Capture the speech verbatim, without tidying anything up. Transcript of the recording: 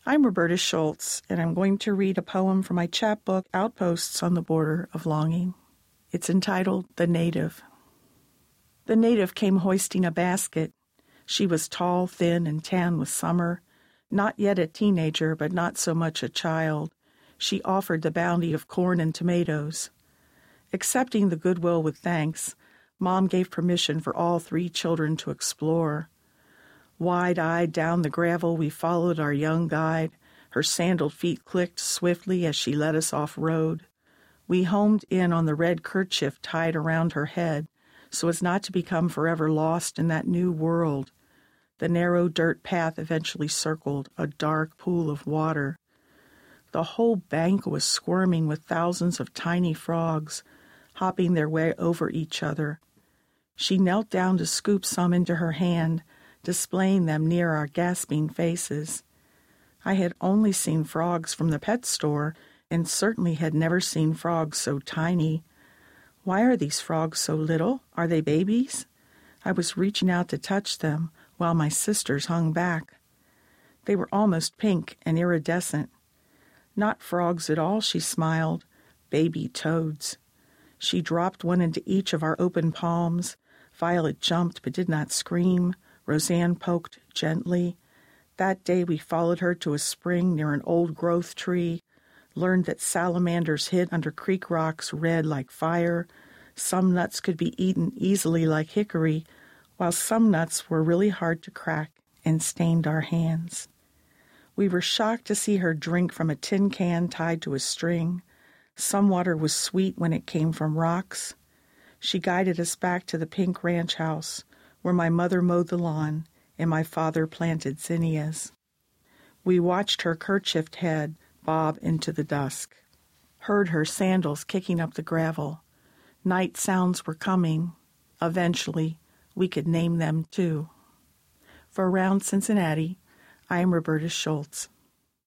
I'm Roberta Schultz, and I'm going to read a poem from my chapbook, Outposts on the Border of Longing. It's entitled The Native. The native came hoisting a basket. She was tall, thin, and tan with summer, not yet a teenager, but not so much a child. She offered the bounty of corn and tomatoes. Accepting the goodwill with thanks, Mom gave permission for all three children to explore. Wide-eyed down the gravel, we followed our young guide. Her sandaled feet clicked swiftly as she led us off-road. We homed in on the red kerchief tied around her head, so as not to become forever lost in that new world. The narrow dirt path eventually circled a dark pool of water. The whole bank was squirming with thousands of tiny frogs, hopping their way over each other. She knelt down to scoop some into her hand, displaying them near our gasping faces. I had only seen frogs from the pet store, and certainly had never seen frogs so tiny. Why are these frogs so little? Are they babies? I was reaching out to touch them, while my sisters hung back. They were almost pink and iridescent. Not frogs at all, she smiled. Baby toads. She dropped one into each of our open palms. Violet jumped but did not scream. Roseanne poked gently. That day we followed her to a spring near an old-growth tree, learned that salamanders hid under creek rocks red like fire. Some nuts could be eaten easily like hickory, while some nuts were really hard to crack and stained our hands. We were shocked to see her drink from a tin can tied to a string. Some water was sweet when it came from rocks. She guided us back to the pink ranch house, where my mother mowed the lawn and my father planted zinnias. We watched her kerchiefed head bob into the dusk, heard her sandals kicking up the gravel. Night sounds were coming. Eventually, we could name them too. For Around Cincinnati, I am Roberta Schultz.